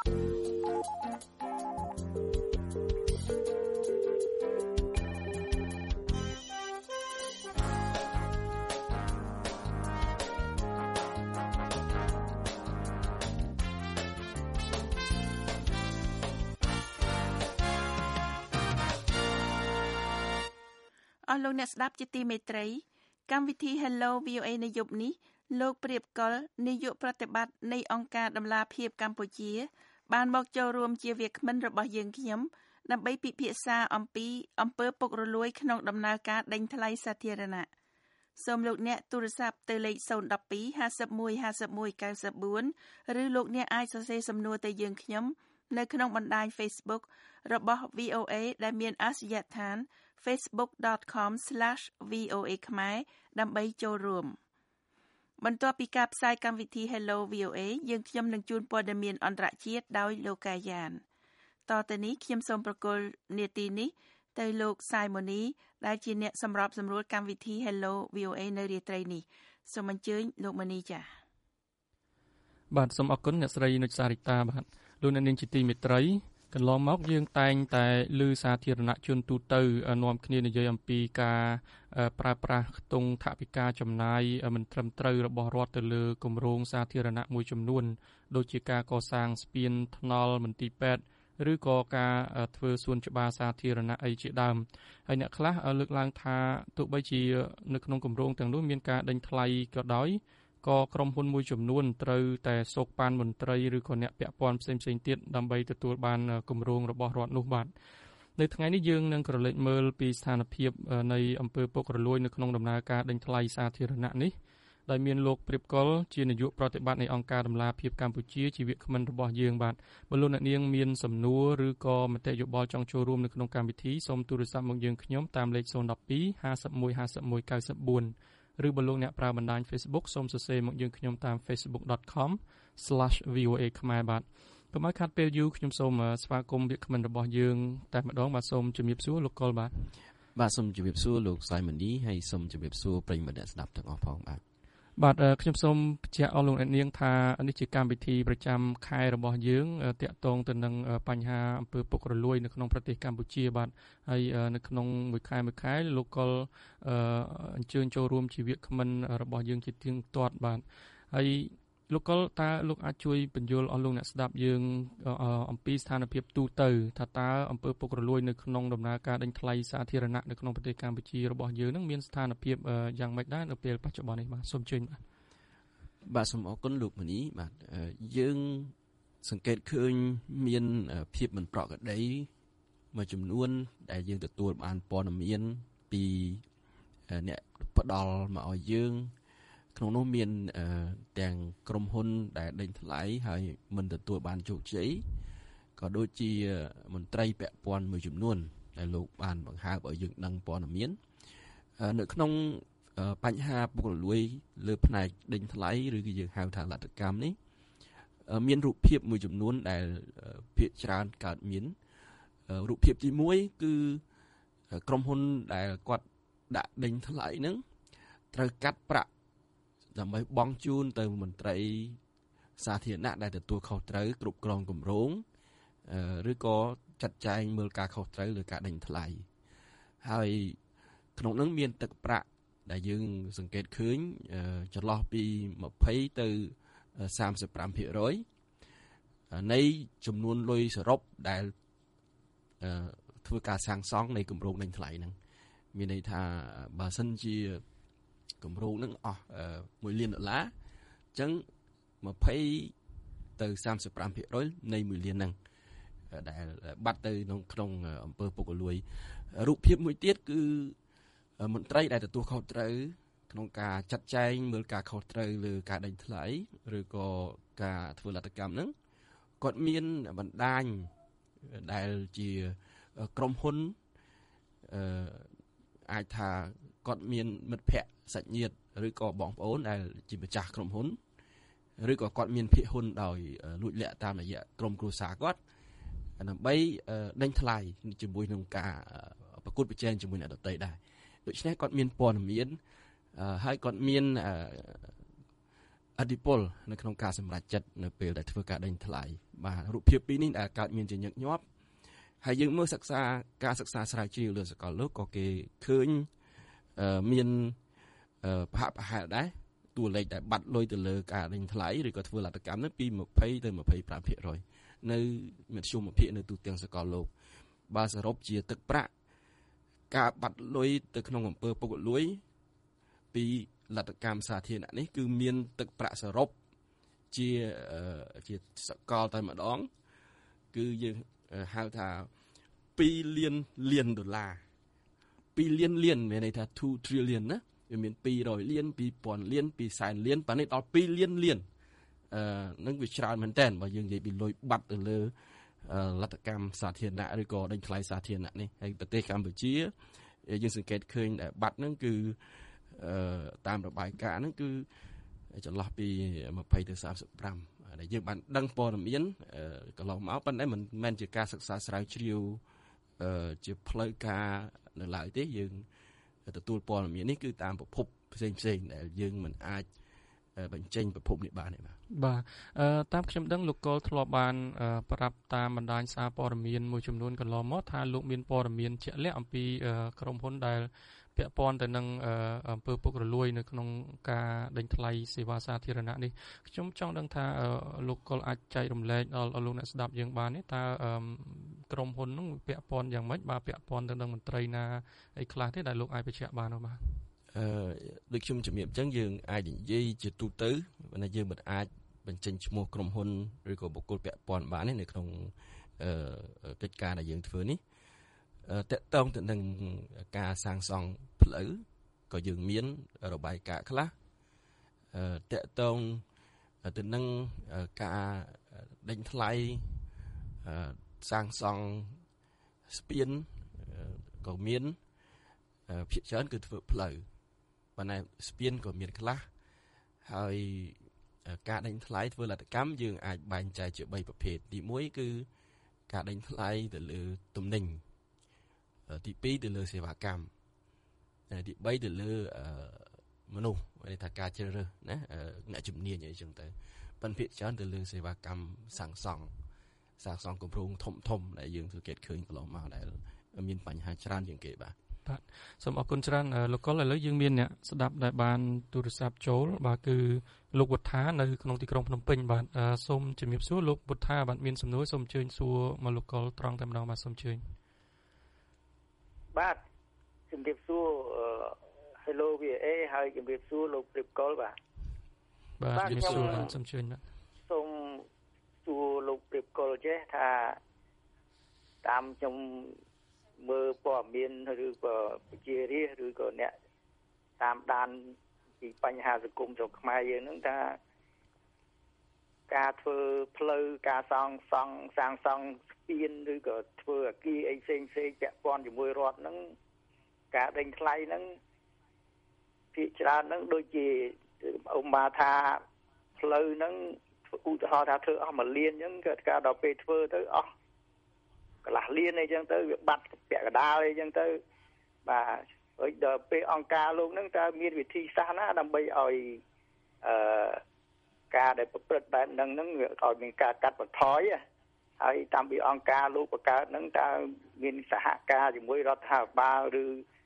អស់លោកអ្នកស្ដាប់ជាទីមេត្រីកម្មវិធី Hello VOA នៅយប់នេះលោកព្រាបកុលនាយកប្រតិបត្តិនៃអង្គការដំឡាភិបកម្ពុជាបានមកចូលរួមជាវាគ្មិនរបស់យើងខ្ញុំដើម្បីពិភាក្សាអំពីអំពើពុករលួយក្នុងដំណើរការដេញថ្លៃសាធារណៈសូមលោកអ្នកទូរស័ព្ទទៅលេខ012 51 51 94ឬលោកអ្នកអាចសរសេរសំណួរទៅយើងខ្ញុំនៅក្នុងបណ្ដាញ Facebook របស់ VOA ដែលមានអាសយដ្ឋាន facebook.com/VOA ខ្មែរដើម្បីចូលរួមបន្ទាប់ពីការផ្សាយកម្មវិធី Hello VOA យើងខ្ញុំនឹងជួនព័ត៌មានអន្តរជាតិដោយលោកកាយានតទៅនេះខ្ញុំសូមប្រកល់នាទីនេះទៅលោកសាយម៉ូនីដែលជាអ្នកសម្របសម្រួលកម្មវិធី Hello VOA នៅរាត្រីនេះសូមអញ្ជើញលោកម៉ូនីចា៎បាទសូមអរគុណអ្នកស្រីនុចសារិតាបាទលោកអ្នកនាងជាទីមេត្រីកន្លងមកយើងតែងតែលើសាធារណជនទូទៅនាំគ្នានិយាយអំពីការប្រើប្រាស់ខ្ទង់ថវិកាចំណាយមិនត្រឹមត្រូវរបស់រដ្ឋទៅលើគម្រោងសាធារណៈមួយចំនួនដូចជាការកសាងស្ពានថ្នល់មន្ទីរពេទ្យឬក៏ការធ្វើសួនច្បារសាធារណៈអីជាដើមហើយអ្នកខ្លះលើកឡើងថាទោះបីជានៅក្នុងគម្រោងទាំងនោះមានការដេញថ្លៃក៏ដោយក៏ក្រុមហ៊ុនមួយចំនួនត្រូវតែសោកប៉ាន់មន្ត្រីឬក៏អ្នកពាក់ព័ន្ធផ្សេងៗទៀតដើម្បីទទួលបានគម្រោងរបស់រដ្ឋនោះបាទនៅថ្ងៃនេះយើងនឹងក្រឡេកមើលពីស្ថានភាពនៃអំពើពុករលួយនៅក្នុងដំណើរការដេញថ្លៃសាធារណៈនេះដោយមានលោកព្រាបកុលជានាយកប្រតិបត្តិនៃអង្គការដំឡាភិបកម្ពុជាជាវាគ្មិនរបស់យើងបាទបើលោកអ្នកនាងមានសំណួរឬក៏មតិយោបល់ចង់ចូលរួមនៅក្នុងកម្មវិធីសូមទូរស័ព្ទមកយើងខ្ញុំតាមលេខ012 51 51 94ឬបើលោកអ្នកប្រើបណ្ដាញ Facebook សូមសរសេរមកយើងខ្ញុំតាម facebook.com/VOA ខ្មែរបាទកុំឲ្យខាត់ពេលយូរខ្ញុំសូមស្វាគមន៍វាគ្មិនរបស់យើងតែម្ដងបាទសូមជំរាបសួរលោកកុលបាទសូមជំរាបសួរលោកសាយម៉ានីហើយសូមជំរាបសួរប្រិយមិត្តអ្នកស្ដាប់ទាំងអស់ផងបាទខ្ញុំសូមបញ្ជាក់អស់លោកអ្នកនាងថានេះជាកម្មវិធីប្រចាំខែរបស់យើងតាក់ទងទៅនឹងបញ្ហាអំពើពុករលួយនៅក្នុងប្រទេសកម្ពុជាបាទហើយនៅក្នុងមួយខែលោកកុលអញ្ជើញចូលរួមជាវាគ្មិនរបស់យើងជាទៀងទាត់បាទហើយលោកកុលតើលោកអាចជួយបញ្យល់អស់លោកអ្នកស្ដាប់យើងអំពីស្ថានភាពទូទៅថាតើអំពើពុករលួយនៅក្នុងដំណើរការដេញថ្លៃសាធារណៈនៅក្នុងប្រទេសកម្ពុជារបស់យើងនឹងមានស្ថានភាពយ៉ាងម៉េចដែរនៅពេលបច្ចុប្បន្ននេះបាទសូមជឿបាទសូមអរគុណលោកម៉ានីបាទយើងសង្កេតឃើញមានភាពមិនប្រក្រតីមួយចំនួនដែលយើងទទួលបានព័ត៌មានពីអ្នកផ្ដល់មកឲ្យយើងក្នុងនោះមានទាំងក្រុមហ៊ុនដែលដេញថ្លៃហើយមិនទទួលបានជោគជ័យក៏ដូចជាមន្ត្រីពាក់ព័ន្ធមួយចំនួនដែលលោកបានបង្ហើបឲ្យយើងដឹងព័ត៌មាននៅក្នុងបញ្ហាពុករលួយលើផ្នែកដេញថ្លៃឬក៏យើងហៅថាលទ្ធកម្មនេះមានរូបភាពមួយចំនួនដែលភាគច្រើនកើតមានរូបភាពទី1គឺក្រុមហ៊ុនដែលគាត់ដាក់ដេញថ្លៃហ្នឹងត្រូវកាត់ប្រាក់ដើម្បីបង់ជូនទៅមន្ត្រីសាធារណៈដែលទទួលខុសត្រូវគ្រប់គ្រងគម្រោងឬក៏ចាត់ចែងមើលការខុសត្រូវលើការដេញថ្លៃហើយក្នុងនោះមានទឹកប្រាក់ដែលយើងសង្កេតឃើញចន្លោះពី20ទៅ35% នៃចំនួនលុយសរុបដែលធ្វើការសាងសង់នៃគម្រោងដេញថ្លៃហ្នឹងមានន័យថាបើសិនជាគម្រោងហ្នឹងអស់$1 លានអញ្ចឹង20ទៅ35% នៃ$1 លានហ្នឹងដែលបាត់ទៅក្នុងអំពើពុករលួយរូបភាពមួយទៀតគឺមន្ត្រីដែលទទួលខុសត្រូវក្នុងការចាត់ចែងមើលការខុសត្រូវលើការដេញថ្លៃឬក៏ការធ្វើលទ្ធកម្មហ្នឹងគាត់មានបណ្ដាញដែលជាក្រុមហ៊ុនអាចថាគាត់មានមិត្តភ័ក្តិសាច់ញាតិឬក៏បងប្អូនដែលជាម្ចាស់ក្រុមហ៊ុនឬក៏គាត់មានភាគហ៊ុនដោយលួចលាក់តាមរយៈក្រុមគ្រួសារគាត់ដើម្បីដេញថ្លៃជាមួយនឹងការប្រកួតប្រជែងជាមួយអ្នកដទៃដែរដូច្នេះគាត់មានព័ត៌មានហើយគាត់មានឥទ្ធិពលនៅក្នុងការសម្រេចចិត្តនៅពេលដែលធ្វើការដេញថ្លៃបាទរូបភាពពីរនេះដែលកើតមានជាញឹកញាប់ហើយយើងមើលការសិក្សាស្រាវជ្រាវលើសកលលោកក៏គេឃើញមានប្រហាក់ប្រហែលដែរតួលេខដែលបាត់លុយទៅលើការដេញថ្លៃឬក៏ធ្វើលទ្ធកម្មនោះពី20ទៅ25%នៅមធ្យមភាគនៅទូទាំងសកលលោកបើសរុបជាទឹកប្រាក់ការបាត់លុយទៅក្នុងអំពើពុករលួយពីលទ្ធកម្មសាធារណៈនេះគឺមានទឹកប្រាក់សរុបជាសកលតែម្ដងគឺយើងហៅថា2លានដុល្លារ2លានមានន័យថា2 trillion ណាវាមាន200លាន2000លាន200,000លានប៉ានេះដល់2លាននឹងវាច្រើនមែនតើបើយើងនិយាយពីលុយបាត់ទៅលើលទ្ធកម្មសាធារណៈឬក៏ដេញថ្លៃសាធារណៈនេះហើយប្រទេសកម្ពុជាយើងសង្កេតឃើញដែលបាត់ហ្នឹងគឺតាមរបាយការណ៍ហ្នឹងគឺចន្លោះពី20ទៅ35ដែលយើងបានដឹងព័ត៌មានកន្លងមកប៉ុន្តែមិនមែនជាការសិក្សាស្រាវជ្រាវជាផ្លូវការនៅឡើយទេយើងទទួលព័ត៌មាននេះគឺតាមប្រភពផ្សេងដែលយើងមិនអាចបញ្ចេញប្រភពនេះបានទេបាទតាមខ្ញុំដឹងលោកកុលធ្លាប់បានប្រាប់តាមបណ្ដាញសារព័ត៌មានមួយចំនួនកន្លងមកថាលោកមានព័ត៌មានជាក់លាក់អំពីក្រុមហ៊ុនដែលពាក់ព័ន្ធទៅនឹងអំពើពុករលួយនៅក្នុងការដេញថ្លៃសេវាសាធារណៈនេះខ្ញុំចង់ដឹងថាលោកកុលអាចចែករំលែកដល់លោកអ្នកស្ដាប់យើងបានទេតើក្រុមហ៊ុននោះពាក់ព័ន្ធយ៉ាងម៉េចបើពាក់ព័ន្ធទៅនឹងមន្ត្រីណាអីខ្លះទេដែលលោកអាចបញ្ជាក់បាននោះបាទដូចខ្ញុំជំរាបអញ្ចឹងយើងអាចនិយាយជាទូទៅប៉ុន្តែយើងមិនអាចបញ្ចេញឈ្មោះក្រុមហ៊ុនឬក៏បុគ្គលពាក់ព័ន្ធបានទេនៅក្នុងកិច្ចការដែលយើងធ្វើនេះតកតងទៅនឹងការសាងសង់ផ្លូវក៏យើងមានរបាយការណ៍ខ្លះតកតងទៅនឹងការដេញថ្លៃសាងសង់ស្ពានក៏មានភាគច្រើនគឺធ្វើផ្លូវប៉ុន្តែស្ពានក៏មានខ្លះហើយការដេញថ្លៃធ្វើលទ្ធកម្មយើងអាចបែងចែកជា3ប្រភេទទី1គឺការដេញថ្លៃទៅលើទំនិញទី2ទៅលើសេវាកម្មហើយទី3ទៅលើមនុស្សគេថាការជ្រើសរើសណាអ្នកជំនាញអីចឹងទៅប៉ុន្តែភាគច្រើនទៅលើសេវាកម្មសាងសង់គម្រោងធំដែលយើងសង្កេតឃើញកន្លងមកដែលមានបញ្ហាច្រើនជាងគេបាទសូមអរគុណច្រើនលោកកុលឥឡូវយើងមានអ្នកស្ដាប់ដែលបានទូរស័ព្ទចូលបាទគឺលោកវុធានៅក្នុងទីក្រុងភ្នំពេញបាទសូមជំរាបសួរលោកវុធាបាទមានសំណួរសូមអញ្ជើញសួរមកលោកកុលត្រង់តែម្ដងបាទសូមអញ្ជើញបាទជំរាបសួរ Hello VA ហើយជំរាបសួរលោកព្រៀបកុលបាទជំរាបសួរសូមអញ្ជើញបាទសូមសួរលោកព្រៀបកុលចេះថាតាមខ្ញុំមើលព័ត៌មានឬក៏ប្រជារាស្ត្រឬក៏អ្នកតាមដានពីបញ្ហាសង្គមស្រុកខ្មែរយើងហ្នឹងថាការធ្វើផ្លូវការសាងសង់ស្ពានឬក៏ធ្វើអគារអីផ្សេងពាក់ព័ន្ធជាមួយរដ្ឋហ្នឹងការដេញថ្លៃហ្នឹងភាគច្រើនហ្នឹងដូចជាឧបមាថាផ្លូវហ្នឹងឧទាហរណ៍ថាធ្វើអស់1លានអញ្ចឹងក៏ដល់ពេលធ្វើទៅអស់កន្លះលានអីចឹងទៅវាបាត់ពាក់កដាលអីចឹងទៅបាទហើយដល់ពេលអង្គការលោកហ្នឹងតើមានវិធីសាស្ត្រណាដើម្បីឲ្យការដែលប្រព្រឹត្តបែបហ្នឹងឲ្យមានការកាត់បន្ថយហើយតាមពីអង្គការលោកបង្កើតហ្នឹងតើមានសហការជាមួយរដ្ឋាភិបាលឬ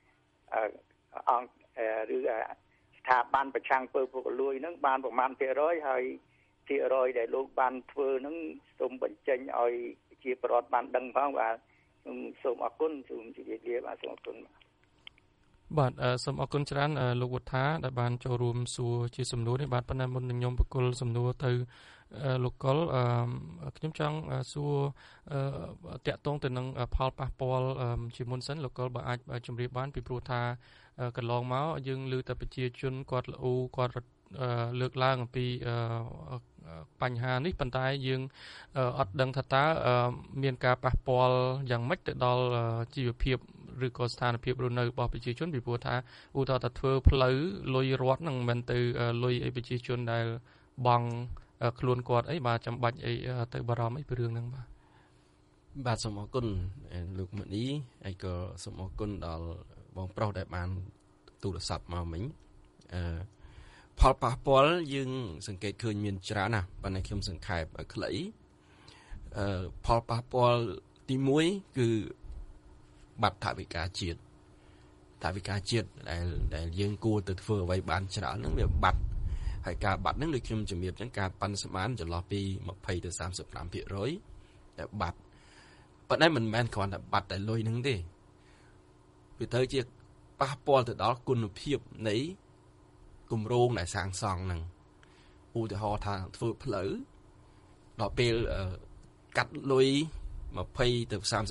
ស្ថាប័នប្រឆាំងពើពុករលួយហ្នឹងបានប្រមាណភាគរយហើយភាគរយដែលលោកបានធ្វើហ្នឹងសូមបញ្ចេញឲ្យជាប្រវត្តិបានដឹងផងបាទសូមអរគុណសូមជម្រាបលាបាទសូមអរគុណបាទសូមអរគុណច្រើនលោកវុធាដែលបានចូលរួមសួរជាសំណួរនេះបាទប៉ុន្តែមុននឹងខ្ញុំបកគលសំណួរទៅលោកកុលខ្ញុំចង់សួរតាក់ទងទៅនឹងផលប៉ះពាល់ជាមុនសិនលោកកុលបើអាចជម្រាបបានពីព្រោះថាកន្លងមកយើងឮតែប្រជាជនគាត់លើកឡើងអំពីបញ្ហានេះប៉ុន្តែយើងអត់ដឹងថាតើមានការប៉ះពាល់យ៉ាងម៉េចទៅដល់ជីវភាពឬក៏ស្ថានភាពរស់នៅរបស់ប្រជាជនពីព្រោះថាឧទាហរណ៍ថាធ្វើផ្លូវលុយរដ្ឋហ្នឹងមិនមែនទៅលុយអីប្រជាជនដែលបង់ខ្លួនគាត់អីបាទចាំបាច់អីទៅបារម្ភអីពីរឿងហ្នឹងបាទសូមអរគុណលោកមនីហើយក៏សូមអរគុណដល់បងប្រុសដែលបានទូរស័ព្ទមកមិញផលប៉ះពាល់យើងសង្កេតឃើញមានច្រើនណាស់ប៉ុន្តែខ្ញុំសង្ខេបខ្លីផលប៉ះពាល់ទី1គឺបាត់ថវិកាជាតិដែលយើងគួរទៅធ្វើអ្វីបានច្រើនហ្នឹងវាបាត់ហើយការបាត់ហ្នឹងដូចខ្ញុំជំរាបចឹងការប៉ាន់ស្មានចន្លោះពី20ទៅ 35% ដែលបាត់ប៉ុន្តែមិនមែនគ្រាន់តែបាត់តែលុយហ្នឹងទេវាត្រូវជាប៉ះពាល់ទៅដល់គុណភាពនៃគម្រោងដែលសាងសង់ហ្នឹងឧទាហរណ៍ថាធ្វើផ្លូវដល់ពេលកាត់លុយ20ទៅ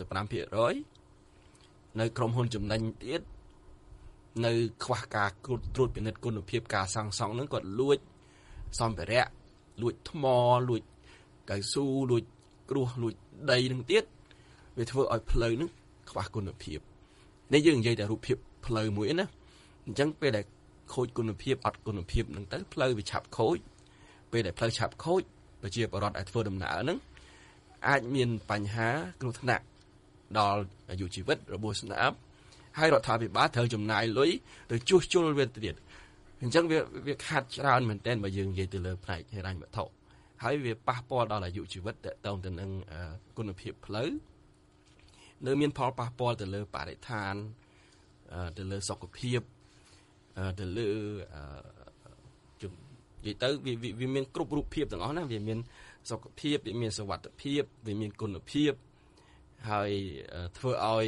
35% នៅក្រុមហ៊ុនចំណេញទៀតនៅខ្វះការត្រួតពិនិត្យគុណភាពការសាងសង់ហ្នឹងគាត់លួចសម្ភារៈលួចថ្មលួចកៅស៊ូលួចគ្រួសលួចដីហ្នឹងទៀតវាធ្វើឲ្យផ្លូវហ្នឹងខ្វះគុណភាពនេះយើងនិយាយតែរូបភាពផ្លូវមួយណាអញ្ចឹងពេលដែលខូចគុណភាពអត់គុណភាពហ្នឹងទៅផ្លូវវាឆាប់ខូចពេលដែលផ្លូវឆាប់ខូចប្រជាពលរដ្ឋដែលធ្វើដំណើរហ្នឹងអាចមានបញ្ហាគ្រោះថ្នាក់ដល់អាយុជីវិតរបួសស្នាមហើយរដ្ឋាភិបាលត្រូវចំណាយលុយទៅជួសជុលវាទៀតអញ្ចឹងវាខាត់ច្រើនមែនទែនបើយើងនិយាយទៅលើផ្នែកហិរញ្ញវត្ថុហើយវាប៉ះពាល់ដល់អាយុជីវិតតទៅនឹងគុណភាពផ្លូវនៅមានផលប៉ះពាល់ទៅលើបរិស្ថានទៅលើសុខភាពទៅលើនិយាយទៅវាមានគ្រប់រូបភាពទាំងអស់ណាវាមានសុខភាពវាមានសុវត្ថិភាពវាមានគុណភាពហើយធ្វើឲ្យ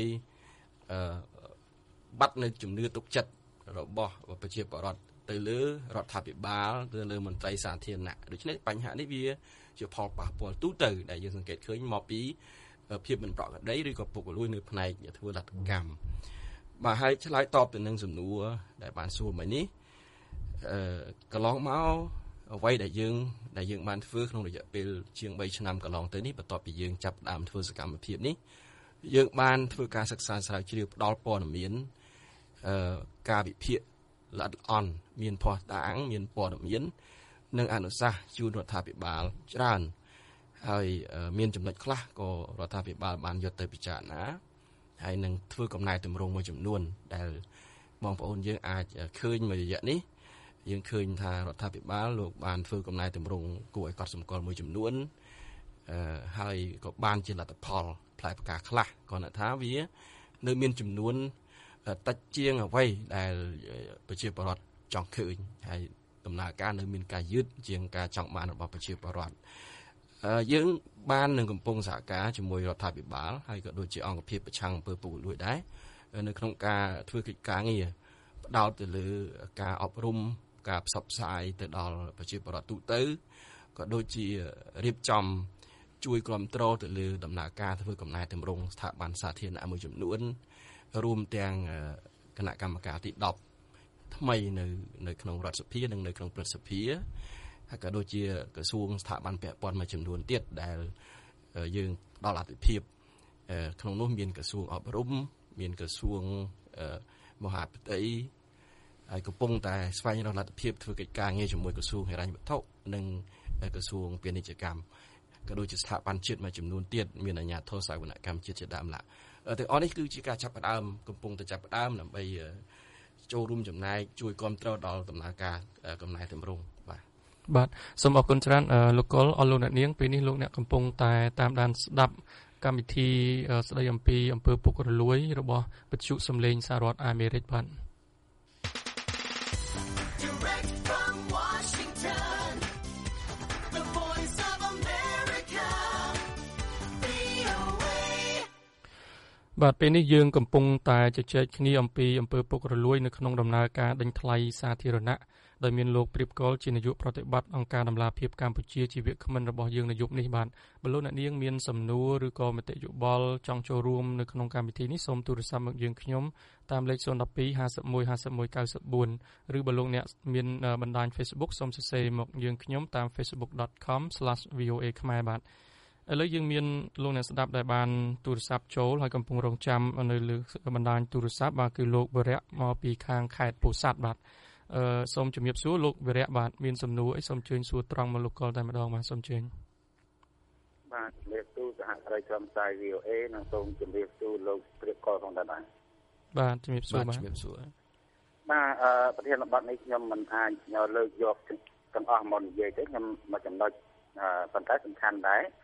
បាត់នៅជំនឿទុកចិត្តរបស់ប្រជាពលរដ្ឋទៅលើរដ្ឋាភិបាលទៅលើមន្ត្រីសាធារណៈដូច្នេះបញ្ហានេះវាជាផលប៉ះពាល់ទូទៅដែលយើងសង្កេតឃើញមកពីភាពមិនប្រក្រតីឬក៏ពុករលួយនៅផ្នែកធ្វើលទ្ធកម្មបាទហើយឆ្លើយតបទៅនឹងសំណួរដែលបានសួរមិញនេះកន្លងមកអ្វីដែលយើងបានធ្វើក្នុងរយៈពេលជាង3ឆ្នាំកន្លងទៅនេះបន្ទាប់ពីយើងចាប់ផ្ដើមធ្វើសកម្មភាពនេះយើងបានធ្វើការសិក្សាស្រាវជ្រាវផ្ដល់ព័ត៌មានការវិភាគល្អិតល្អន់មានភស្តុតាងមានព័ត៌មាននិងអនុសាសន៍ជូនរដ្ឋាភិបាលច្រើនហើយមានចំណុចខ្លះក៏រដ្ឋាភិបាលបានយកទៅពិចារណាហើយនឹងធ្វើកំណែទម្រង់មួយចំនួនដែលបងប្អូនយើងអាចឃើញមួយរយៈនេះយើងឃើញថារដ្ឋាភិបាលលោកបានធ្វើកំណែទម្រង់គួរឲ្យកត់សម្គាល់មួយចំនួនហើយក៏បានជាលទ្ធផលផ្លែផ្កាខ្លះគ្រាន់តែថាវានៅមានចំនួនតិចជាងអ្វីដែលប្រជាពលរដ្ឋចង់ឃើញហើយដំណើរការនៅមានការយឺតជាងការចង់បានរបស់ប្រជាពលរដ្ឋយើងបាននឹងកំពុងសហការជាមួយរដ្ឋាភិបាលហើយក៏ដូចជាអង្គភាពប្រឆាំងអំពើពុករលួយដែរនៅក្នុងការធ្វើកិច្ចការងារផ្ដោតទៅលើការអប់រំការផ្សព្វផ្សាយទៅដល់ប្រជាពលរដ្ឋទូទៅក៏ដូចជារៀបចំជួយគ្រប់គ្រងទៅលើដំណើរការធ្វើកំណែទម្រង់ស្ថាប័នសាធារណៈមួយចំនួនរួមទាំងគណៈកម្មការទី10ថ្មីនៅក្នុងរដ្ឋសភានិងនៅក្នុងព្រឹទ្ធសភាហើយក៏ដូចជាក្រសួងស្ថាប័នពាក់ព័ន្ធមួយចំនួនទៀតដែលយើងដល់អធិភាពក្នុងនោះមានក្រសួងអប់រំមានក្រសួងមហាផ្ទៃហើយកំពុងតែស្វែងរកលទ្ធភាពធ្វើកិច្ចការងារជាមួយក្រសួងហិរញ្ញវត្ថុនិងក្រសួងពាណិជ្ជកម្មក៏ដូចជាស្ថាប័នជាតិមួយចំនួនទៀតមានអាជ្ញាធរសាវនកម្មជាតិជាដើមឡាទាំងអស់នេះគឺជាការចាប់ផ្ដើមកំពុងតែចាប់ផ្ដើមដើម្បីចូលរួមចំណែកជួយគ្រប់គ្រងដល់ដំណើរការកំណែទម្រង់បាទសូមអរគុណច្រើនលោកកុលអរលោកអ្នកនាងពេលនេះលោកអ្នកកំពុងតែតាមដានស្ដាប់កម្មវិធីស្ដីអំពីអំពើពុករលួយរបស់វិទ្យុសំឡេងសហរដ្ឋអាមេរិកបាទបាទពេលនេះយើងកំពុងតែជជែកគ្នាអំពីអំពើពុករលួយនៅក្នុងដំណើរការដេញថ្លៃសាធារណៈដោយមានលោកព្រៀបកុលជានាយកប្រតិបត្តិអង្គការដំឡាភិបកម្ពុជាជាវាគ្មិនរបស់យើងនៅយប់នេះបាទបើលោកអ្នកនាងមានសំណួរឬក៏មតិយោបល់ចង់ចូលរួមនៅក្នុងកម្មវិធីនេះសូមទូរស័ព្ទមកយើងខ្ញុំតាមលេខ012 51 51 94ឬបើលោកអ្នកមានបណ្ដាញ Facebook សូមសរសេរមកយើងខ្ញុំតាម facebook.com/voa ខ្មែរបាទឥឡូវយើងមានលោកអ្នកស្ដាប់ដែលបានទូរស័ព្ទចូលហើយកំពុងរងចាំនៅលើបណ្ដាញទូរស័ព្ទបាទគឺលោកវរៈមកពីខាងខេត្តពោធិ៍សាត់បាទសូមជំរាបសួរលោកវរៈបាទមានសំណួរអីសូមជើញសួរត្រង់មកលោកកុលតែម្ដងបាទសូមជើញបាទជំរាបសួរសហការីក្រុមផ្សាយ VOA និងសូមជម្រាបសួរលោកព្រៀបកុលផងដែរបាទជំរាបសួរបាទបាទប្រធានបទនេះខ្ញុំមិនអាចលើកយកទាំងអស់មកនិយាយទេខ្ញុំមកចំណុចប៉ុន្តែសំខាន់ដែរ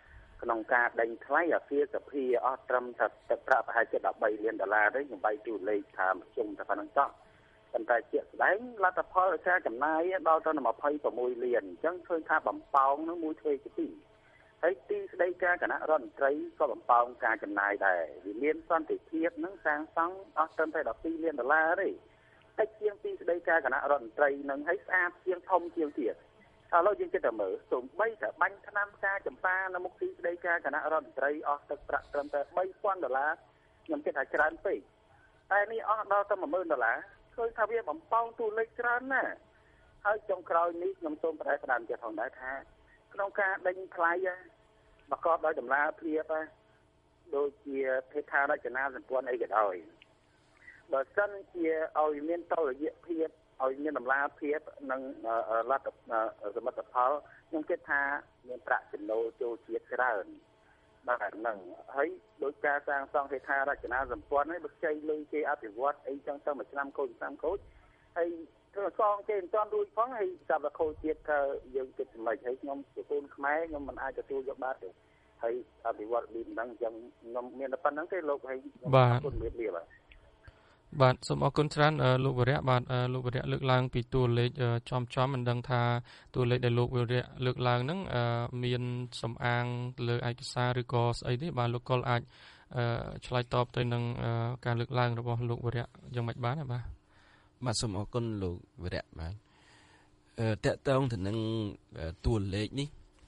ក្នុងការដេញថ្លៃអាគារសភាអស់ត្រឹមតែទឹកប្រាក់ប្រហែលជា$13 លានទេខ្ញុំបាយទូលេខថាមធ្យមតែប៉ុណ្្នឹងចោះប៉ុន្តែជាក់ស្ដែងលទ្ធផលការចំណាយដល់ទៅ26 លានអញ្ចឹងឃើញថាបំផោងនឹងមួយទ្វេជាពីរហើយទីស្តីការគណៈរដ្ឋមន្ត្រីក៏បំផោងការចំណាយដែរវាមានសន្តិភាពនឹងសាងសង់អស់ត្រឹមតែ$12 លានទេតែជាងទីស្តីការគណៈរដ្ឋមន្ត្រីនឹងឲ្យស្អាតជាងធំជាងទៀតឥឡូវយើងគិតតែមើលសូម្បីតែបាញ់ថ្នាំការចម្ប៉ានៅមុខទីស្តីការគណៈរដ្ឋមន្ត្រីអស់ទឹកប្រាក់ត្រឹមតែ$3,000ខ្ញុំគិតថាច្រើនពេកតែនេះអស់ដល់ទៅ$10,000ឃើញថាវាបំផោងតួលេខច្រើនណាស់ហើយចុងក្រោយនេះខ្ញុំសូមបដិសេធទៀតផងដែរថាក្នុងការដេញថ្លៃប្រកបដោយតម្លាភាពដូចជាហេដ្ឋារចនាសម្ព័ន្ធអីក៏ដោយបើសិនជាឲ្យមានតុល្យភាពឲ្យមានតម្លាភាពនិងលទ្ធសមិទ្ធផលខ្ញុំគិតថាមានប្រាក់ចំណូលចូលជាតិច្រើនបាទហ្នឹងហើយដោយការសាងសង់ហេដ្ឋារចនាសម្ព័ន្ធហើយបើខ្ចីលុយគេអភិវឌ្ឍអីចឹងទៅមួយឆ្នាំខូចហើយធ្វើសងគេមិនទាន់រួចផងហើយចាប់តែខូចទៀតថាយើងគិតសម្លេចហើយខ្ញុំជាកូនខ្មែរខ្ញុំមិនអាចទទួលយកបានទេហើយអភិវឌ្ឍលីនហ្នឹងអញ្ចឹងខ្ញុំមានតែប៉ុណ្្នឹងទេលោកហើយគុណមេលបាទសូមអរគុណច្រើនលោកវរៈបាទលោកវរៈលើកឡើងពីតួលេខចំមិនដឹងថាតួលេខដែលលោកវរៈលើកឡើងហ្នឹងមានសំអាងលើឯកសារឬក៏ស្អីទេបាទលោកកុលអាចឆ្លើយតបទៅនឹងការលើកឡើងរបស់លោកវរៈយ៉ាងម៉េចបានបាទសូមអរគុណលោកវរៈបាទតកតងទៅនឹងតួលេខនេះ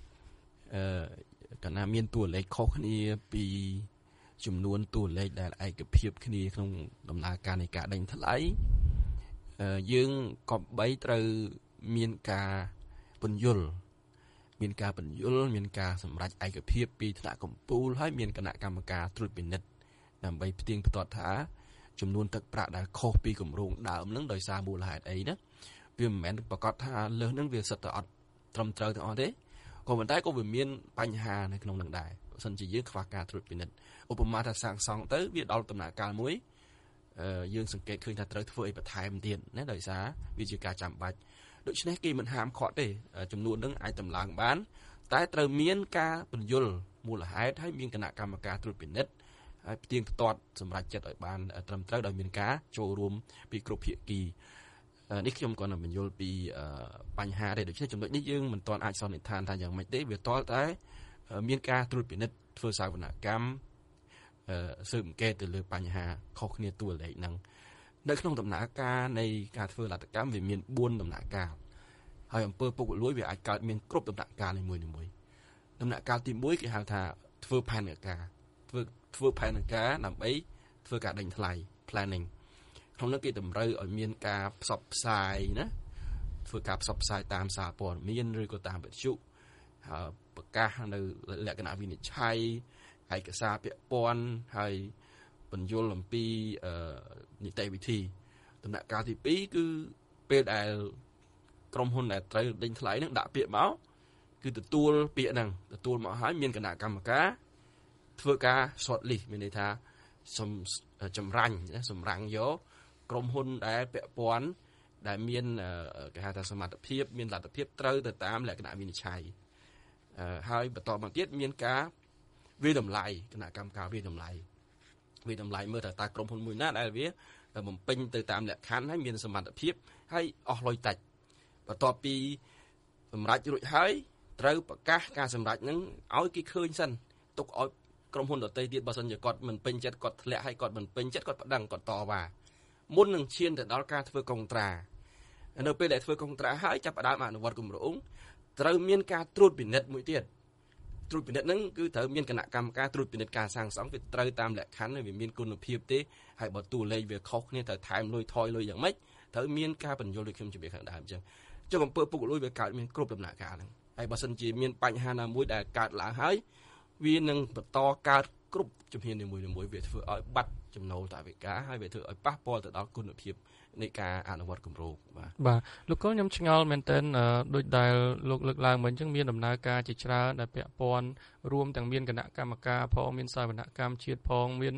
កាលណាមានតួលេខខុសគ្នាពីចំនួនតួលេខដែលឯកភាពគ្នាក្នុងដំណើរការនៃការដេញថ្លៃយើងក៏បីត្រូវមានការពន្យល់មានការសម្រេចឯកភាពពីថ្នាក់កម្ពុជាហើយមានគណៈកម្មការត្រួតពិនិត្យដើម្បីផ្ទៀងផ្ទាត់ថាចំនួនទឹកប្រាក់ដែលខុសពីគម្រោងដើមនឹងដោយសារមូលហេតុអីណាវាមិនមែនប្រកាសថាលើសនឹងវាសិតតែអត់ត្រឹមត្រូវទាំងអស់ទេក៏ប៉ុន្តែក៏វាមានបញ្ហានៅក្នុងនឹងដែរបើសិនជាយើងខ្វះការត្រួតពិនិត្យឧបមាថាសាងសង់ទៅវាដល់ដំណាក់កាលមួយយើងសង្កេតឃើញថាត្រូវធ្វើអីបន្ថែមទៀតណាដោយសារវាជាការចាំបាច់ដូច្នេះគេមិនហាមឃាត់ទេចំនួននឹងអាចតម្លើងបានតែត្រូវមានការពន្យល់មូលហេតុហើយមានគណៈកម្មការត្រួតពិនិត្យហើយផ្ទៀងផ្ទាត់សម្រាប់ចិត្តឲ្យបានត្រឹមត្រូវដោយមានការចូលរួមពីគ្រប់ភាគីនេះខ្ញុំក៏នឹងបញ្យល់ពីបញ្ហាដែរដូច្នេះចំណុចនេះយើងមិនទាន់អាចសន្និដ្ឋានថាយ៉ាងម៉េចទេវាទាល់តែមានការត្រួតពិនិត្យធ្វើសវនកម្មស៊ើបអង្កេតទៅលើបញ្ហាខុសគ្នាតួលេខហ្នឹងនៅក្នុងដំណើរការនៃការធ្វើលទ្ធកម្មវាមាន4ដំណាក់កាលហើយអំពើពុករលួយវាអាចកើតមានគ្រប់ដំណាក់កាលនីមួយដំណាក់កាលទី1គេហៅថាធ្វើផែនការធ្វើផែនការដើម្បីធ្វើការដេញថ្លៃ planning ក្នុងនោះគេតម្រូវឲ្យមានការផ្សព្វផ្សាយណាធ្វើការផ្សព្វផ្សាយតាមសារព័ត៌មានឬក៏តាមវិទ្យុប្រកាសនៅលក្ខណៈវិនិច្ឆ័យឯកសារពាក់ព័ន្ធហើយបញ្យល់អំពីនីតិវិធីដំណាក់កាលទី2គឺពេលដែលក្រុមហ៊ុនដែលត្រូវដេញថ្លៃនឹងដាក់ពាក្យមកគឺទទួលពាក្យហ្នឹងទទួលមកហើយមានគណៈកម្មការធ្វើការ short list មានន័យថាចម្រាំងយកក្រុមហ៊ុនដែលពាក់ព័ន្ធដែលមានគេហៅថាសមត្ថភាពមានលទ្ធភាពត្រូវទៅតាមលក្ខណៈវិនិច្ឆ័យហើយបន្តមកទៀតមានការវិតម្លៃគណៈកម្មការវិតម្លៃមើលតើក្រុមហ៊ុនមួយណាដែលវាបំពេញទៅតាមលក្ខខណ្ឌហើយមានសមត្ថភាពហើយអស់លុយតិចបន្ទាប់ពីសម្រេចរួចហើយត្រូវប្រកាសការសម្រេចនឹងឲ្យគេឃើញសិនទុកឲ្យក្រុមហ៊ុនដទៃទៀតបើសិនជាគាត់មិនពេញចិត្តគាត់ធ្លាក់ហើយគាត់មិនពេញចិត្តគាត់ប្តឹងគាត់តវ៉ាមុននឹងឈានទៅដល់ការធ្វើកុងត្រានៅពេលដែលធ្វើកុងត្រាហើយចាប់ផ្ដើមអនុវត្តគម្រោងត្រូវមានការត្រួតពិនិត្យមួយទៀតត្រួតពិនិត្យហ្នឹងគឺត្រូវមានគណៈកម្មការត្រួតពិនិត្យការសាងសង់វាត្រូវតាមលក្ខខណ្ឌវាមានគុណភាពទេហើយបើតួលេខវាខុសគ្នាត្រូវថែមលុយថយលុយយ៉ាងម៉េចត្រូវមានការបញ្យល់ដូចខ្ញុំជម្រាបខាងដើមអញ្ចឹងចុះអំពើពុករលួយវាកើតមានគ្រប់ដំណាក់កាលហ្នឹងហើយបើសិនជាមានបញ្ហាណាមួយដែលកើតឡើងហើយវានឹងបន្តកើតគ្រប់ជំហាននីមួយៗវាធ្វើឲ្យបាត់ចំណូលថវិកាហើយវាធ្វើឲ្យប៉ះពាល់ទៅដល់គុណភាពនៃការអនុវត្តគម្រោងបាទលោកកុលខ្ញុំឆ្ងល់មែនទែនដូចដែលលោកលើកឡើងមកអញ្ចឹងមានដំណើរការជាច្រើនដែលពាក់ព័ន្ធរួមទាំងមានគណៈកម្មការផងមានសវនកម្មជាតិផងមាន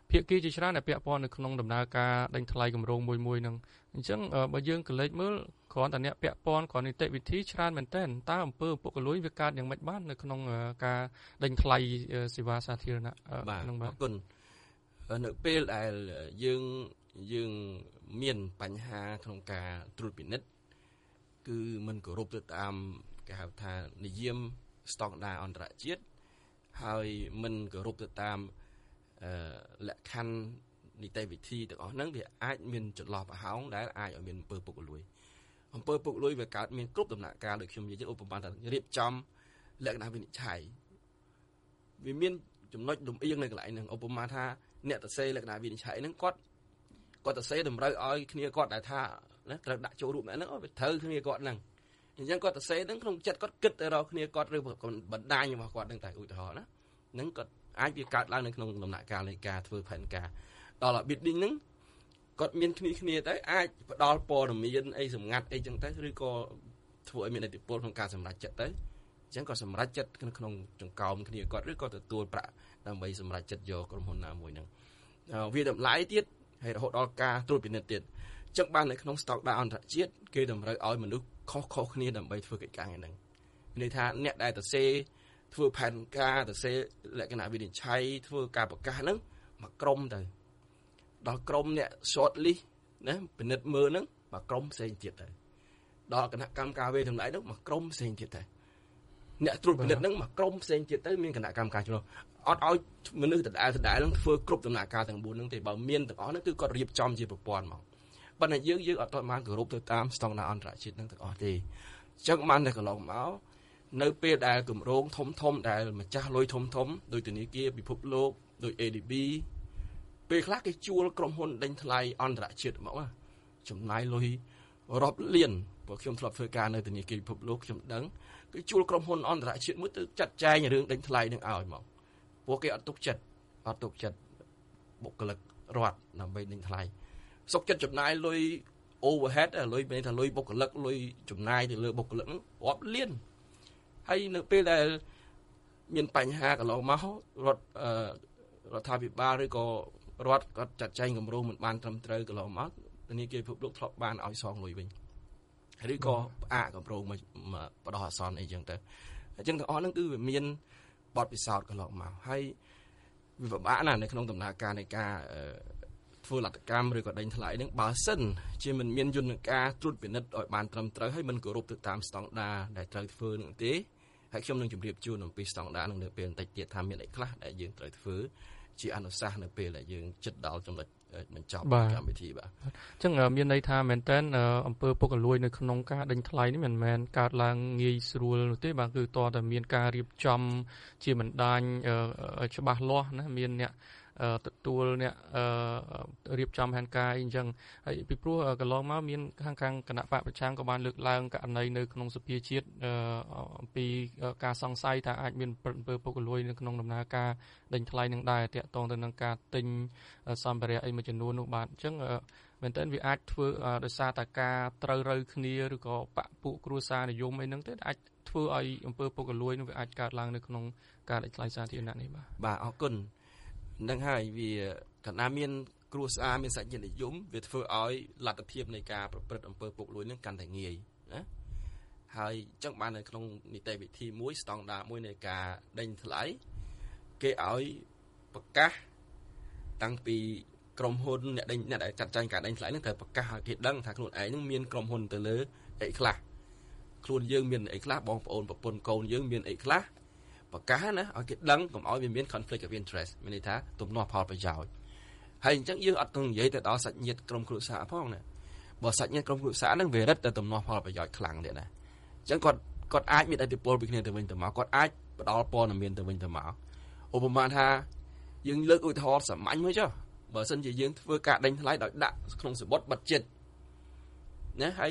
ភាគីជាច្រើនដែលពាក់ព័ន្ធនៅក្នុងដំណើរការដេញថ្លៃគម្រោងមួយនឹងអញ្ចឹងបើយើងកលេចមើលគ្រាន់តែអ្នកពាក់ព័ន្ធគ្រាន់នីតិវិធីច្រើនមែនទែនតើអំពើពុករលួយវាកើតយ៉ាងម៉េចបាននៅក្នុងការដេញថ្លៃសេវាសាធារណៈក្នុងបាទអរគុណនៅពេលដែលយើងមានបញ្ហាក្នុងការត្រួតពិនិត្យគឺมันគោរពទៅតាមគេហៅថានិយមស្តង់ដារអន្តរជាតិហើយมันគោរពទៅតាមលក្ខខណ្ឌនីតិវិធីទាំងអស់ហ្នឹងវាអាចមានចន្លោះប្រហោងដែលអាចឲ្យមានអំពើពុករលួយវាកើតមានគ្រប់ដំណាក់កាលដូចខ្ញុំនិយាយឧបមាថារៀបចំលក្ខណៈវិនិច្ឆ័យវាមានចំណុចលំអៀងនៅកន្លែងហ្នឹងឧបមាថាអ្នកតសេលក្ខណៈវិនិច្ឆ័យហ្នឹងគាត់តសេតម្រូវឲ្យគ្នាគាត់ដែលថាណាត្រូវដាក់ចូលរូបអ្នកហ្នឹងវាត្រូវគ្នាគាត់ហ្នឹងអញ្ចឹងគាត់តសេហ្នឹងក្នុងចិត្តគាត់គិតទៅរកគ្នាគាត់ឬបណ្ដាញរបស់គាត់ហ្នឹងតែឧទាហរណ៍ណាហ្នឹងគាត់អាចវាកើតឡើងនៅក្នុងដំណាក់កាលនៃការធ្វើផែនការដល់ bidding ហ្នឹងគាត់មានគ្នាទៅអាចផ្ដល់ព័ត៌មានអីសម្ងាត់អីចឹងទៅឬក៏ធ្វើឲ្យមានឥទ្ធិពលក្នុងការសម្រេចចិត្តទៅអញ្ចឹងក៏សម្រេចចិត្តក្នុងចង្កោមគ្នាគាត់ឬក៏ទទួលប្រាក់ដើម្បីសម្រេចចិត្តយកក្រុមហ៊ុនណាមួយហ្នឹងវាតម្លៃទៀតហើយរហូតដល់ការត្រួតពិនិត្យទៀតអញ្ចឹងបាននៅក្នុងស្តង់ដារអន្តរជាតិគេតម្រូវឲ្យមនុស្សខុសគ្នាដើម្បីធ្វើកិច្ចការហ្នឹងមានន័យថាអ្នកដែលទៅសេធ្វើផែនការទៅសេលក្ខណៈវិនិច្ឆ័យធ្វើការប្រកាសហ្នឹងមកក្រុមទៅដល់ក្រុមអ្នក short list ណាពិនិត្យមើលហ្នឹងមកក្រុមផ្សេងទៀតទៅដល់គណៈកម្មការវេតម្លៃហ្នឹងមកក្រុមផ្សេងទៀតទៅអ្នកត្រួតពិនិត្យហ្នឹងមកក្រុមផ្សេងទៀតទៅមានគណៈកម្មការជំនួសអត់ឲ្យមនុស្សដដែលហ្នឹងធ្វើគ្រប់ដំណាក់កាលទាំង4ហ្នឹងទេបើមានទាំងអស់ហ្នឹងគឺគាត់រៀបចំជាប្រព័ន្ធមកប៉ុន្តែយើងអត់ទាន់បានគោរពទៅតាមស្តង់ដារអន្តរជាតិហ្នឹងទាំងអស់ទេអញ្ចឹងបានតែកន្លងមកនៅពេលដែលគម្រោងធំដែលម្ចាស់លុយធំដោយធនាគារពិភពលោកដោយ ADB ពេលខ្លះគេជួលក្រុមហ៊ុនដេញថ្លៃអន្តរជាតិមកចំណាយលុយរាប់លានព្រោះខ្ញុំធ្លាប់ធ្វើការនៅធនាគារពិភពលោកខ្ញុំដឹងគេជួលក្រុមហ៊ុនអន្តរជាតិមួយទៅចាត់ចែងរឿងដេញថ្លៃនឹងឲ្យមកព្រោះគេអត់ទុកចិត្តបុគ្គលិករដ្ឋដើម្បីដេញថ្លៃសុខចិត្តចំណាយលុយ overhead លុយមានថាលុយបុគ្គលិកលុយចំណាយទៅលើបុគ្គលិកហ្នឹងរាប់លានហើយនៅពេលដែលមានបញ្ហាកន្លងមករដ្ឋាភិបាលឬក៏រដ្ឋគាត់ចាត់ចែងគម្រោងមិនបានត្រឹមត្រូវកន្លងមកធនាគារពិភពលោកធ្លាប់បានឲ្យសងលុយវិញឬក៏ផ្អាកគម្រោងមកបដោះអាសន្នអីចឹងទៅអញ្ចឹងទាំងអស់ហ្នឹងគឺវាមានបទពិសោធន៍កន្លងមកហើយវាពិបាកណាស់នៅក្នុងដំណើរការនៃការធ្វើលទ្ធកម្មឬក៏ដេញថ្លៃហ្នឹងបើសិនជាមិនមានយន្តការត្រួតពិនិត្យឲ្យបានត្រឹមត្រូវហើយមិនគោរពទៅតាមស្តង់ដារដែលត្រូវធ្វើនឹងទេហើយខ្ញុំនឹងជម្រាបជូនអំពីស្តង់ដារនឹងនៅពេលបន្តិចទៀតថាមានអីខ្លះដែលយើងត្រូវធ្វើជាអនុសាសន៍នៅពេលដែលយើងជិតដល់ចំណុចបញ្ចប់កម្មវិធីបាទអញ្ចឹងមានន័យថាមែនតើអំពើពុករលួយនៅក្នុងការដេញថ្លៃនេះមិនមែនកើតឡើងងាយស្រួលនោះទេបាទគឺតើតែមានការរៀបចំជាបណ្ដាញច្បាស់លាស់ណាមានអ្នកទទួលអ្នករៀបចំផែនការអីអញ្ចឹងហើយពីព្រោះកន្លងមកមានខាងគណៈបកប្រឆាំងក៏បានលើកឡើងករណីនៅក្នុងសភាជាតិអំពីការសង្ស័យថាអាចមានអំពើពុករលួយនៅក្នុងដំណើរការដេញថ្លៃនឹងដែរតាក់ទងទៅនឹងការទិញសម្ភារៈអីមួយចំនួននោះបាទអញ្ចឹងមែនតើវាអាចធ្វើដោយសារតែការត្រូវរើគ្នាឬក៏បកពួកគ្រួសារនិយមអីហ្នឹងទេអាចធ្វើឲ្យអំពើពុករលួយនោះវាអាចកើតឡើងនៅក្នុងការដេញថ្លៃសាធារណៈនេះបាទអរគុណនឹងហើយវាកណ្ដាលមានគ្រួសារមានសញ្ញានិយមវាធ្វើឲ្យលទ្ធភាពនៃការប្រព្រឹត្តអំពើពុករលួយនឹងកាន់តែងាយណាហើយអញ្ចឹងបាននៅក្នុងនីតិវិធីមួយស្តង់ដារមួយនៃការដេញថ្លៃគេឲ្យប្រកាសតាំងពីក្រុមហ៊ុនអ្នកដែលចាត់ចែងការដេញថ្លៃនឹងត្រូវប្រកាសឲ្យគេដឹងថាខ្លួនឯងនឹងមានក្រុមហ៊ុនទៅលើអីខ្លះខ្លួនយើងមានអីខ្លះបងប្អូនប្រពន្ធកូនយើងមានអីខ្លះប្រកាសណាឲ្យគេដឹងកុំឲ្យវាមាន conflict of interest មានន័យថាទំនាស់ផលប្រយោជន៍ហើយអញ្ចឹងយើងអត់ទៅនិយាយទៅដល់សាច់ញាតិក្រុមគ្រួសារផងណាបើសាច់ញាតិក្រុមគ្រួសារហ្នឹងវារឹតតែទំនាស់ផលប្រយោជន៍ខ្លាំងទៀតណាអញ្ចឹងគាត់អាចមានឥទ្ធិពលពីគ្នាទៅវិញទៅមកគាត់អាចផ្ដល់ព័ត៌មានទៅវិញទៅមកឧបមាថាយើងលើកឧទាហរណ៍សាមញ្ញមួយចុះបើសិនជាយើងធ្វើការដេញថ្លៃដោយដាក់ក្នុងសំបុត្របិទចិត្តណាហើយ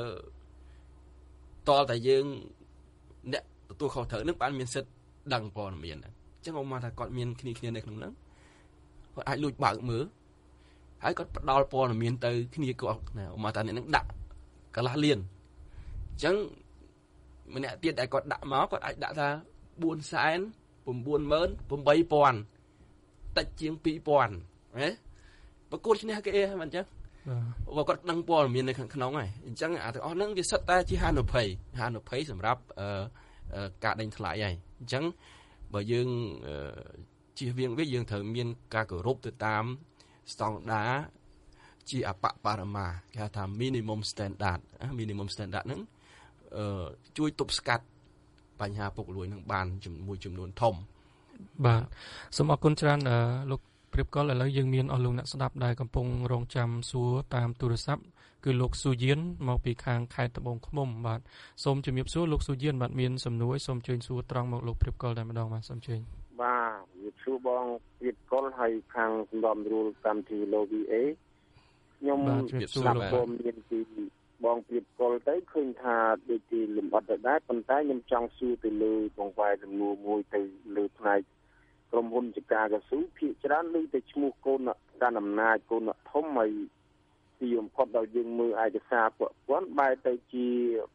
តលតែយើងអ្នកទទួលខុសត្រូវនឹងបានមានសិទ្ធិដឹងព័ត៌មានអញ្ចឹងឧបមាថាគាត់មានគ្នានៅក្នុងហ្នឹងគាត់អាចលួចបើកមើលហើយគាត់ផ្ដល់ព័ត៌មានទៅគ្នាគាត់ណាឧបមាថាអ្នកនឹងដាក់កន្លះលានអញ្ចឹងម្នាក់ទៀតដែលគាត់ដាក់មកគាត់អាចដាក់ថា4,98000តិចជាង 2,000 ប្រកួតឈ្នះគេមិនអញ្ចឹងគាត់ដឹងព័ត៌មាននៅខាងក្នុងហើយអញ្ចឹងអាទាំងអស់ហ្នឹងវាសិតតែជាហានិភ័យសម្រាប់ការដេញថ្លៃហើយអញ្ចឹងបើយើងជៀសវាងវាយើងត្រូវមានការគោរពទៅតាមស្តង់ដារជាអបបរមាគេហៅថា minimum standard ហ្នឹងជួយទប់ស្កាត់បញ្ហាពុករលួយនឹងបានមួយចំនួនធំបាទសូមអរគុណច្រើនលោកព្រៀបកលឥឡូវយើងមានអស់លោកអ្នកស្ដាប់ដែលកំពុងរងចាំសួរតាមទូរស័ព្ទគឺលោកស៊ូយៀនមកពីខាងខេត្តត្បូងឃ្មុំបាទសូមជំរាបសួរលោកស៊ូយៀនបាទមានសំណួរសូមអញ្ជើញសួរត្រង់មកលោកព្រៀបកលតែម្ដងបាទសូមអញ្ជើញបាទជំរាបសួរបងព្រៀបកលហើយខាងសម្រាប់រួលកម្មវិធី LoVA ខ្ញុំស្ដាប់ព័ត៌មានពីបងព្រៀបកលទៅឃើញថាដូចទីលំអិតទៅដែរប៉ុន្តែខ្ញុំចង់សួរទៅលើបងវាយសំណួរមួយទៅលើផ្នែកក្រុមហ៊ុនចកាកស៊ូភាគច្រើនលើតែឈ្មោះកូនកាន់អំណាចកូនធំហើយទីបំផុតដល់យើងមើលឯកសារពួកគាត់បែរទៅជា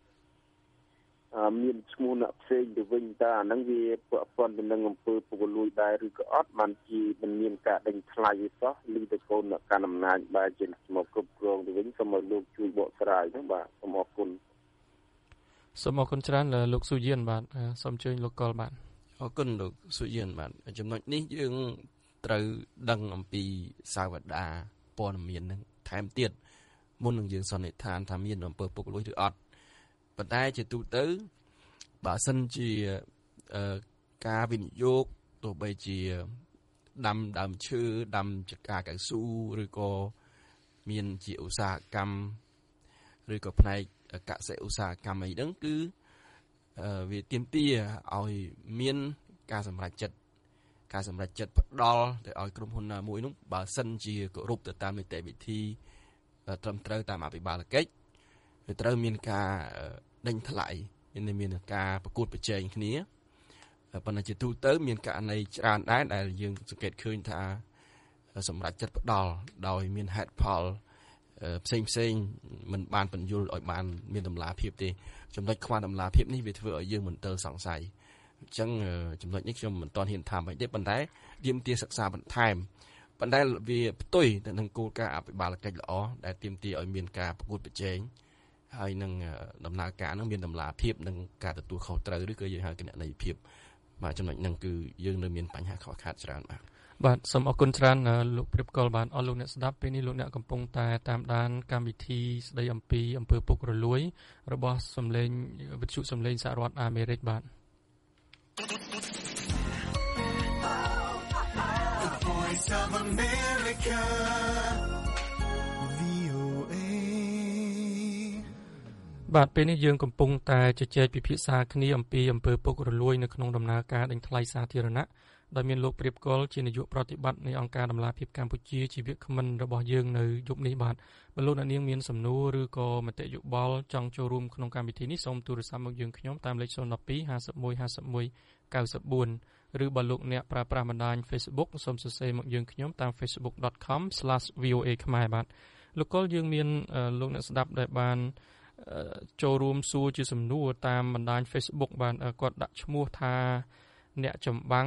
មានឈ្មោះអ្នកផ្សេងទៅវិញតើអាហ្នឹងវាពាក់ព័ន្ធទៅនឹងអំពើពុករលួយដែរឬក៏អត់បានជាមិនមានការដេញថ្លៃទេសោះឬទៅកូនអ្នកកាន់អំណាចបែរជាមកគ្រប់គ្រងទៅវិញសូមឲ្យលោកជួយបកស្រាយហ្នឹងបាទសូមអរគុណច្រើនលោកស៊ូយៀនបាទសូមអញ្ជើញលោកកលបាទអរគុណលោកស៊ូយៀនបាទចំណុចនេះយើងត្រូវដឹងអំពីសាវតាព័ត៌មានហ្នឹងថែមទៀតមុននឹងយើងសន្និដ្ឋានថាមានអំពើពុករលួយឬអត់ប៉ុន្តែជាទូទៅបើសិនជាការវិនិយោគទោះបីជាដាំដើមឈើដាំចកាកៅស៊ូឬក៏មានជាឧស្សាហកម្មឬក៏ផ្នែកកសិឧស្សាហកម្មអីហ្នឹងគឺវាទាមទារឲ្យមានការសម្រេចចិត្តផ្ដល់ទៅឲ្យក្រុមហ៊ុនណាមួយនោះបើសិនជាគោរពទៅតាមនីតិវិធីត្រឹមត្រូវតាមអភិបាលកិច្ចវាត្រូវមានការដេញថ្លៃមានការប្រកួតប្រជែងគ្នាប៉ុន្តែជាទូទៅមានករណីច្រើនដែរដែលយើងសង្កេតឃើញថាសម្រាប់ចិត្តផ្ដាល់ដោយមានហេតុផលផ្សេងមិនបានបញ្យល់ឲ្យបានមានតម្លាភាពទេចំណុចខ្វះតម្លាភាពនេះវាធ្វើឲ្យយើងមិនទាល់សង្ស័យអញ្ចឹងចំណុចនេះខ្ញុំមិនទាន់ហ៊ានថាអ្វីទេប៉ុន្តែទាមទារសិក្សាបន្ថែមប៉ុន្តែវាផ្ទុយទៅនឹងគោលការណ៍អភិបាលកិច្ចល្អដែលទាមទារឲ្យមានការប្រកួតប្រជែងហើយនឹងដំណើរការនឹងមានតម្លាភាពនិងការទទួលខុសត្រូវឬក៏យើងហៅគណនេយ្យភាពបាទចំណុចហ្នឹងគឺយើងនៅមានបញ្ហាខ្វះខាតច្រើនបាទសូមអរគុណច្រើនលោកព្រៀបកលបាទអស់លោកអ្នកស្ដាប់ពេលនេះលោកអ្នកកំពុងតែតាមដានកម្មវិធីស្ដីអំពីអំពើពុករលួយរបស់សម្លេងវិទ្យុសម្លេងសហរដ្ឋអាមេរិកបាទបាទពេលនេះយើងកំពុងតែជជែកពិភាក្សាគ្នាអំពីអំពើពុករលួយនៅក្នុងដំណើរការដេញថ្លៃសាធារណៈដោយមានលោកព្រៀបកលជានាយកប្រតិបត្តិនៃអង្គការដំឡាភិបកម្ពុជាជាវាគ្មិនរបស់យើងនៅយប់នេះបាទបើលោកអ្នកនាងមានសំណួរឬក៏មតិយោបល់ចង់ចូលរួមក្នុងកម្មវិធីនេះសូមទូរស័ព្ទមកយើងខ្ញុំតាមលេខ012 51 51 94ឬបើលោកអ្នកប្រើប្រាស់បណ្ដាញ Facebook សូមសរសេរមកយើងខ្ញុំតាម facebook.com/voa ខ្មែរបាទលោកកលយើងមានលោកអ្នកស្ដាប់ដែលបានចូលរួមសួរជាសំណួរតាមបណ្ដាញ Facebook បានគាត់ដាក់ឈ្មោះថាអ្នកចម្បាំង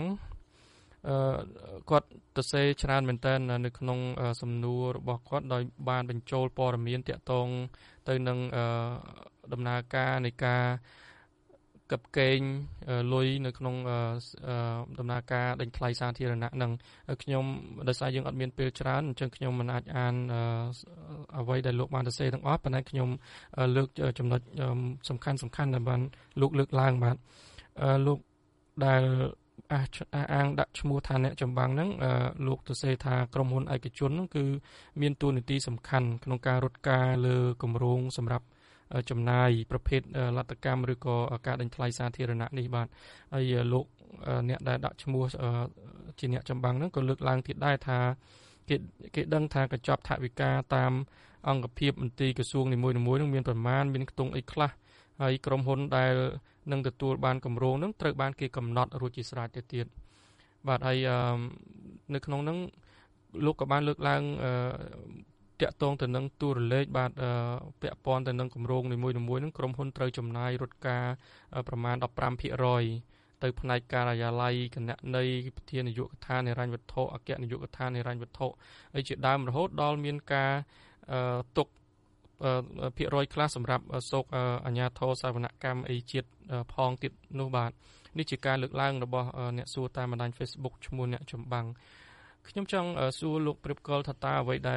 គាត់ទៅសេច្រើនមែនតើនៅក្នុងសំណួររបស់គាត់ដោយបានបញ្ចូលព័ត៌មានទាក់ទងទៅនឹងដំណើរការនៃការកឹបកេងលុយនៅក្នុងដំណើរការដេញថ្លៃសាធារណៈនឹងខ្ញុំដោយសារយើងអត់មានពេលច្រើនអញ្ចឹងខ្ញុំមិនអាចអានអ្វីដែលលោកបានសរសេរទាំងអស់ប៉ុន្តែខ្ញុំលើកចំណុចសំខាន់ដែលបានលោកលើកឡើងបាទលោកដែលអាងដាក់ឈ្មោះថាអ្នកចម្បាំងហ្នឹងលោកទៅសេថាក្រុមហ៊ុនឯកជនហ្នឹងគឺមានតួនាទីសំខាន់ក្នុងការរត់ការលើគម្រោងសម្រាប់ចំណាយប្រភេទលទ្ធកម្មឬក៏ការដេញថ្លៃសាធារណៈនេះបាទហើយលោកអ្នកដែលដាក់ឈ្មោះជាអ្នកចម្បាំងហ្នឹងក៏លើកឡើងទៀតដែរថាគេដឹងថាកញ្ចប់ថវិកាតាមអង្គភាពមន្ទីរក្រសួងនីមួយៗនឹងមានប្រមាណមានខ្ទង់អីខ្លះហើយក្រុមហ៊ុនដែលនឹងទទួលបានគម្រោងនឹងត្រូវបានគេកំណត់រួចជាស្រេចទៅទៀតបាទហើយនៅក្នុងហ្នឹងលោកក៏បានលើកឡើងតាក់ទងទៅនឹងទូរលេខបាទពាក់ព័ន្ធទៅនឹងគម្រោងនីមួយៗហ្នឹងក្រុមហ៊ុនត្រូវចំណាយរត់ការប្រមាណ 15% ទៅផ្នែកការិយាល័យគណៈនៃប្រធាននាយកដ្ឋានហិរញ្ញវត្ថុអគ្គនាយកដ្ឋានហិរញ្ញវត្ថុហើយជាដើមរហូតដល់មានការទុកភាគរយខ្លះសម្រាប់សោកអាជ្ញាធរសាវនកម្មអីជាតិផងទៀតនោះបាទនេះជាការលើកឡើងរបស់អ្នកសួរតាមបណ្ដាញ Facebook ឈ្មោះអ្នកចម្បាំងខ្ញុំចង់សួរលោកព្រៀបកលថាតើអ្វីដែល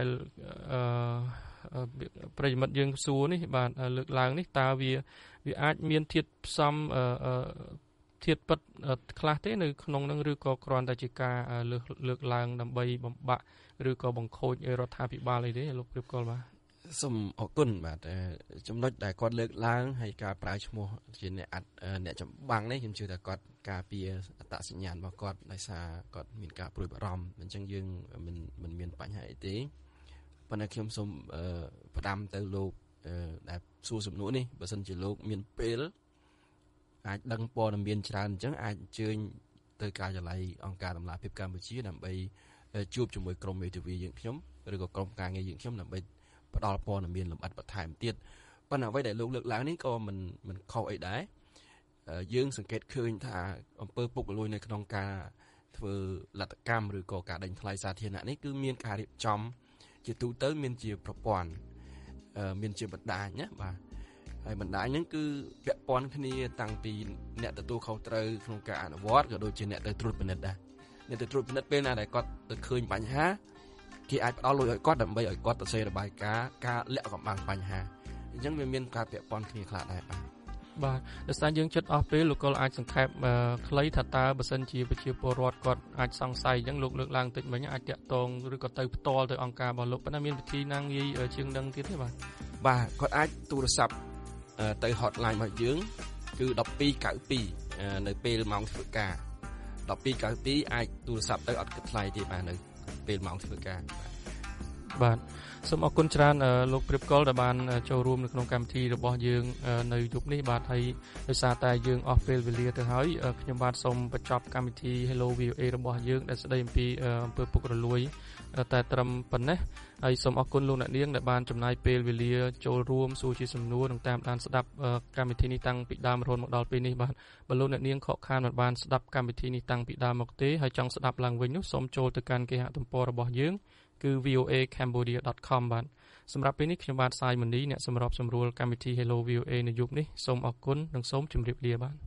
ប្រិយមិត្តយើងសួរនេះបាទលើកឡើងនេះតើវាអាចមានធាតុផ្សំធាតុពិតខ្លះទេនៅក្នុងនឹងឬក៏គ្រាន់តែជាការលើកឡើងដើម្បីបំបាក់ឬក៏បង្ខូចរដ្ឋាភិបាលអីទេលោកព្រៀបកលបាទសូមអរគុណបាទចំណុចដែលគាត់លើកឡើងហើយការប្រើឈ្មោះជាអ្នកចម្បាំងនេះខ្ញុំជឿថាគាត់ការពារអត្តសញ្ញាណរបស់គាត់ដោយសារគាត់មានការព្រួយបារម្ភអញ្ចឹងយើងមិនមានបញ្ហាអីទេប៉ុន្តែខ្ញុំសូមផ្ដាំទៅលោកដែលសួរសំណួរនេះបើសិនជាលោកមានពេលអាចដឹងព័ត៌មានច្រើនអញ្ចឹងអាចអញ្ជើញទៅការិយាល័យអង្គការតម្លាភាពកម្ពុជាដើម្បីជួបជាមួយក្រុមមេធាវីយើងខ្ញុំឬក៏ក្រុមការងារយើងខ្ញុំដើម្បីផ្ដល់ព័ត៌មានលម្អិតបន្ថែមទៀតប៉ុន្តែអ្វីដែលលោកលើកឡើងនេះក៏មិនខុសអីដែរយើងសង្កេតឃើញថាអំពើពុករលួយនៅក្នុងការធ្វើលទ្ធកម្មឬក៏ការដេញថ្លៃសាធារណៈនេះគឺមានការរៀបចំជាទូទៅមានជាប្រព័ន្ធមានជាបណ្ដាញណាបាទហើយបណ្ដាញហ្នឹងគឺពាក់ព័ន្ធគ្នាតាំងពីអ្នកទទួលខុសត្រូវក្នុងការអនុវត្តក៏ដូចជាអ្នកទៅត្រួតពិនិត្យដែរអ្នកទៅត្រួតពិនិត្យពេលណាដែលគាត់ទៅឃើញបញ្ហាគេអាចផ្ដល់លុយឲ្យគាត់ដើម្បីឲ្យគាត់ទៅសេរបាយការលាក់កំបាំងបញ្ហាអញ្ចឹងវាមានការពាក់ព័ន្ធគ្នាខ្លះដែរបាទដោយសារយើងចិត្តអស់ពេលលោកក៏អាចសង្ខេបខ្លីថាតើបើសិនជាប្រជាពលរដ្ឋគាត់អាចសង្ស័យអញ្ចឹងលោកលើកឡើងតិចមិញអាចតាក់ទងឬក៏ទៅផ្ទាល់ទៅអង្គការរបស់លោកប៉ុន្តែមានវិធីណាងាយជាងនឹងទៀតទេបាទគាត់អាចទូរស័ព្ទទៅ hotline របស់យើងគឺ1292នៅពេលម៉ោងធ្វើការ1292អាចទូរស័ព្ទទៅអត់គិតថ្លៃទេបាទនៅពេលម៉ោងធ្វើការបាទសូមអរគុណច្រើនលោកព្រៀបកលដែលបានចូលរួមនៅក្នុងកម្មវិធីរបស់យើងនៅយប់នេះបាទហើយដោយសារតែយើងអស់ពេលវេលាទៅហើយខ្ញុំបាទសូមបញ្ចប់កម្មវិធី Hello VOA របស់យើងដែលស្ដីអំពីអំពើពុករលួយតែត្រឹមប៉ុណ្ណេះហើយសូមអរគុណលោកអ្នកនាងដែលបានចំណាយពេលវេលាចូលរួមសួរជាសំណួរនិងតាមដានស្ដាប់កម្មវិធីនេះតាំងពីដើមរហូតមកដល់ពេលនេះបាទបើលោកអ្នកនាងខកខានមិនបានស្ដាប់កម្មវិធីនេះតាំងពីដើមមកទេហើយចង់ស្ដាប់ឡើងវិញនោះសូមចូលទៅកាន់គេហទំព័ររបស់យើងគឺ voacambodia.com បាទសម្រាប់ពេលនេះខ្ញុំបាទសាយមនីអ្នកសម្របសម្រួលកម្មវិធី Hello VOA នៅយប់នេះសូមអរគុណនិងសូមជម្រាបលាបាទ